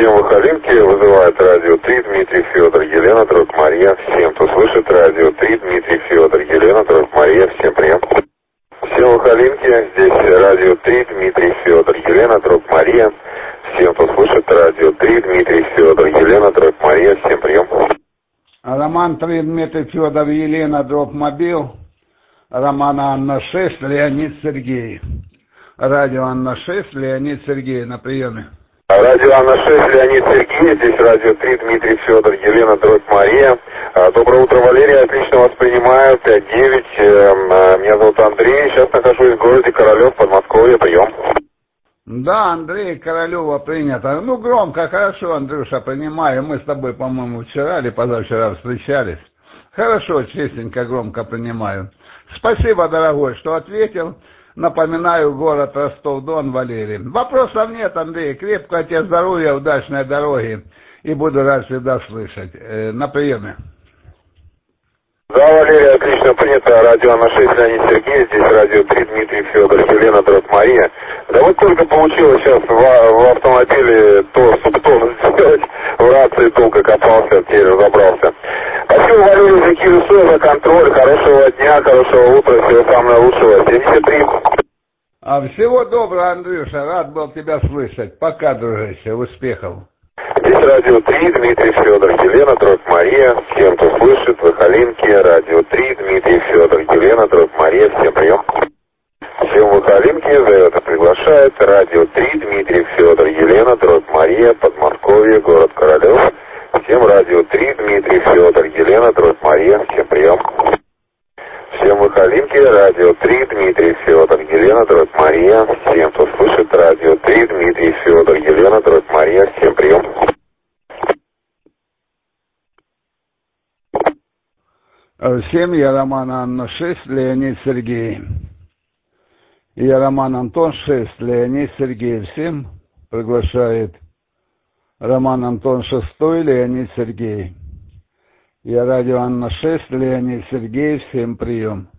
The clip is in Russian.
Всем выходинки вызывает радио 3, Дмитрий Федор, Елена, Дрог Мария. Всем, кто слышит радио 3, Дмитрий Федор, Елена, Дрог Мария. Всем прием. Всем выходинки, здесь радио 3, Дмитрий Федор, Елена, Дрог Мария. Всем, кто слышит радио 3, Дмитрий Федор, Елена, Дрог Мария. Всем прием. Роман 3, Дмитрий Федор, Елена, Дрог Мобил. Роман Анна 6, Леонид Сергей. Радио Анна 6, Леонид Сергей на приеме. Радио Анна 6, Леонид Сергей, здесь радио 3, Дмитрий Федор, Елена, Дрог Мария. Доброе утро, Валерий, отлично вас принимаю, 5-9, меня зовут Андрей, сейчас нахожусь в городе Королев, Подмосковье, прием. Да, Андрей Королева принято. Ну, громко, хорошо, Андрюша, принимаю. Мы с тобой, по-моему, вчера или позавчера встречались. Хорошо, честненько, громко принимаю. Спасибо, дорогой, что ответил. Напоминаю, город Ростов-Дон, Валерий. Вопросов нет, Андрей. Крепкого тебе здоровья, удачной дороги. И буду рад всегда слышать. На приеме. Да, Валерий, отлично принято. Радио на 6, Леонид Сергей. Здесь радио 3, Дмитрий Федор, Елена, Дрог Мария. Да вот только получилось сейчас в автомобиле то субтон сделать. В рации долго копался, теперь разобрался. Спасибо, Валерий, за Кирюсу, за контроль. Хорошего дня, хорошего утра, всего самого лучшего. 73. Всего доброго, Андрюша. Рад был тебя слышать. Пока, дружище. Успехов. Здесь радио 3, Дмитрий Федор, Елена, Дрог Мария. Всем, кто слышит, Выхолинки. Радио 3, Дмитрий Федор, Елена, Дрог Мария. Всем прием. Всем Выхолинки зовет и приглашает. Радио 3, Дмитрий Федор, Елена, Дрог Мария. Подмосковье, город Королев. Всем радио 3, Дмитрий Федор, Елена, Дрог Мария. Всем прием. Всем Выхолинки, радио 3, Дмитрий Федор, Елена, Дрог Мария. Всем, кто слышит, радио 3, Дмитрий Федор, Елена, Дрог Мария. Всем прием. Всем я Роман Анна 6, Леонид Сергей. Я Роман Антон 6, Леонид Сергей. Всем приглашает Роман Антон 6, Леонид Сергей. Я радио Анна 6, Леонид Сергей. Всем прием.